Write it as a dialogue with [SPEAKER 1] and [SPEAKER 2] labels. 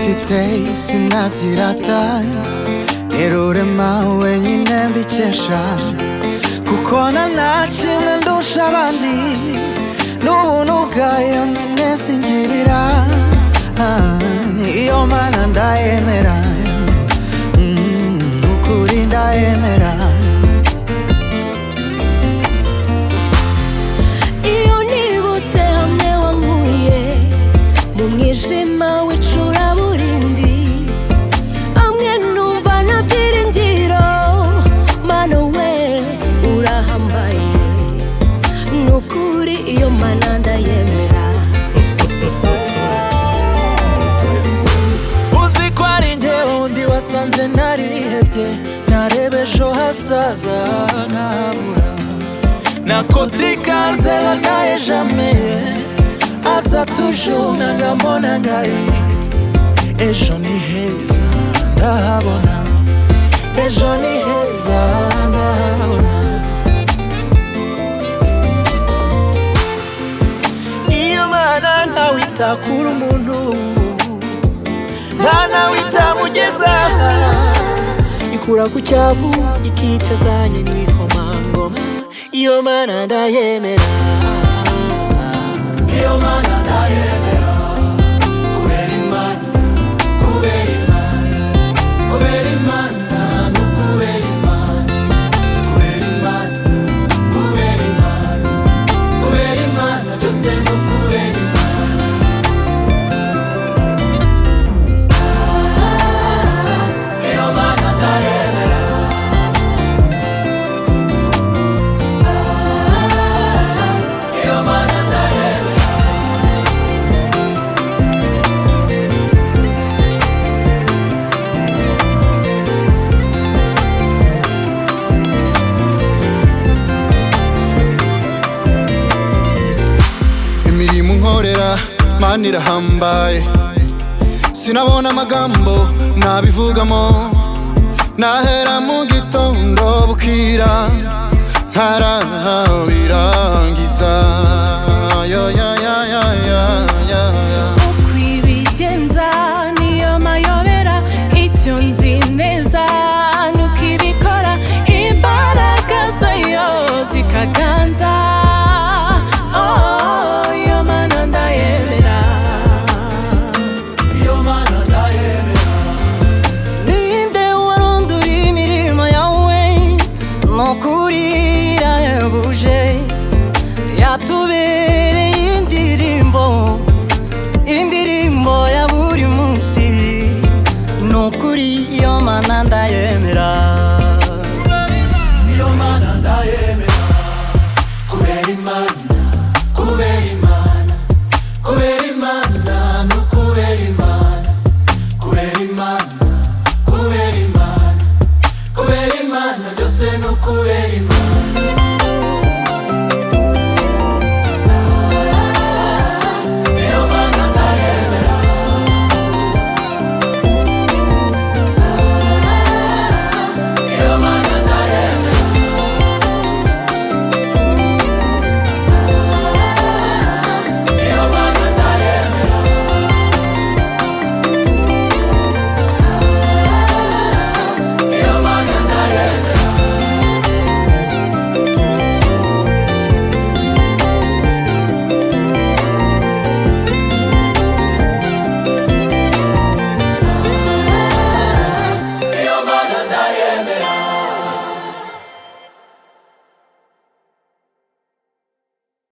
[SPEAKER 1] mfite sinabyirata nirurema wenyine mbikesha kuko nta kimwe ndusha abandi n'ubuntu bwayo nyine singirira iyo mana ndayemera ukuri ndayemera
[SPEAKER 2] iyo nibutse hamwe wankuye mu mwijima w'icuraburindi amwe numva nta byiringiro mana we urahambaye n'ukuri iyo mana ndayemera
[SPEAKER 1] uzi ko ari njye undi wasanze narihebye nareba ejo hazaza nkabura nakotika zela naye jamais asa toujours nangambona ngai ejo ni heza ndahabona ejo ni heza ndahabona iyo mana ntawita kuri umuntu ntanawita mugeza ikura ku cyavu ikicazanye n'ikomangoma iyo mana ndayemera iyo mana ndayemera kubera imana kubera imana kubera imana no kubera imana kubera imana kubera imana kubera imana byose no kubera imana iyo mana ndayemera iyo mana ndayemera imirimo nkorera mana irahambaye sinabona amagambo nabivugamo nahera mu gitondo bukira ntarabirangiza yo ya ya ya ya ya
[SPEAKER 2] ukwibigenza niyo mayobera icyo nzi neza nuko ibikora imbaraga zayo zikaganza iyo mana ndayemera
[SPEAKER 1] iyo mana ndayemera ninde warondura imirimo yawe nukuri irahebuje yatubereye indirimbo ya buri munsi nukuri iyo mana ndayemera